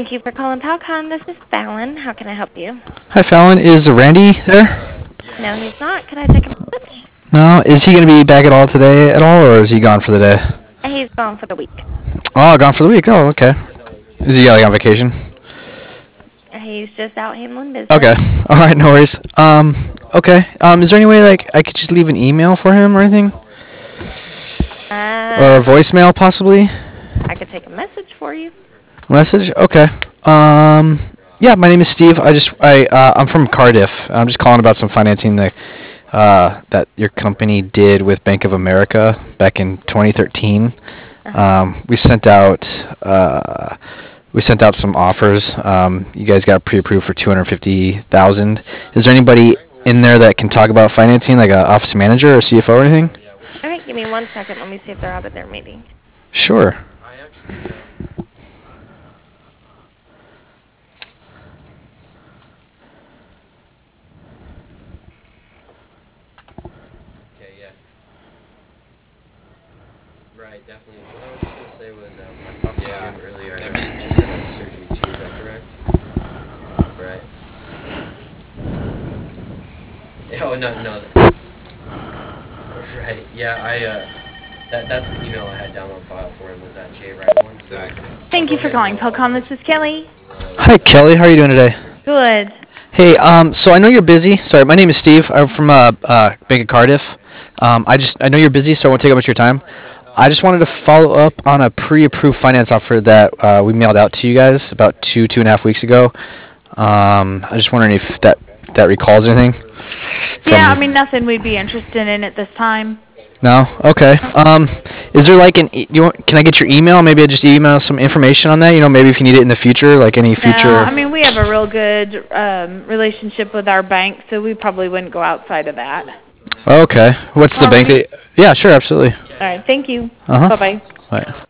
Thank you for calling Palcon. This is Fallon. How can I help you? Hi, Fallon. Is Randy there? No, he's not. Can I take a message? No. Is he going to be back at all, or is he gone for the day? He's gone for the week. Oh, gone for the week. Oh, okay. Is he like on vacation? He's just out handling business. Okay. All right. No worries. Okay. Is there any way like I could just leave an email for him or anything, or a voicemail possibly? I could take a message for you. Message? Okay. Yeah, my name is Steve. I'm from Cardiff. I'm just calling about some financing that your company did with Bank of America back in 2013. We sent out some offers. You guys got pre-approved for $250,000. Is there anybody in there that can talk about financing, like an office manager or CFO or anything? All right, give me 1 second. Let me see if they're out at their meeting. Sure. Right, definitely. What I was just going to say was, I talked to Jim earlier, and he just got out of surgery too, is that correct? Right. Oh, no. Right, yeah, that's the email I had down on file for him, was that J-Right1? Exactly. Thank you for calling Palcon. This is Kelly. Hi, Kelly. How are you doing today? Good. Hey, so I know you're busy. Sorry, my name is Steve. I'm from Bank of Cardiff. I know you're busy, so I won't take up much of your time. I just wanted to follow up on a pre-approved finance offer that we mailed out to you guys about two and a half weeks ago. I just wondering if that recalls anything. Yeah, I mean nothing we'd be interested in at this time. No? Okay. Is there like can I get your email? Maybe I just email some information on that. Maybe if you need it in the future, like any future. No, I mean we have a real good relationship with our bank, so we probably wouldn't go outside of that. Okay. What's the bank? Yeah, sure, absolutely. All right, thank you. Uh-huh. Bye-bye. Bye.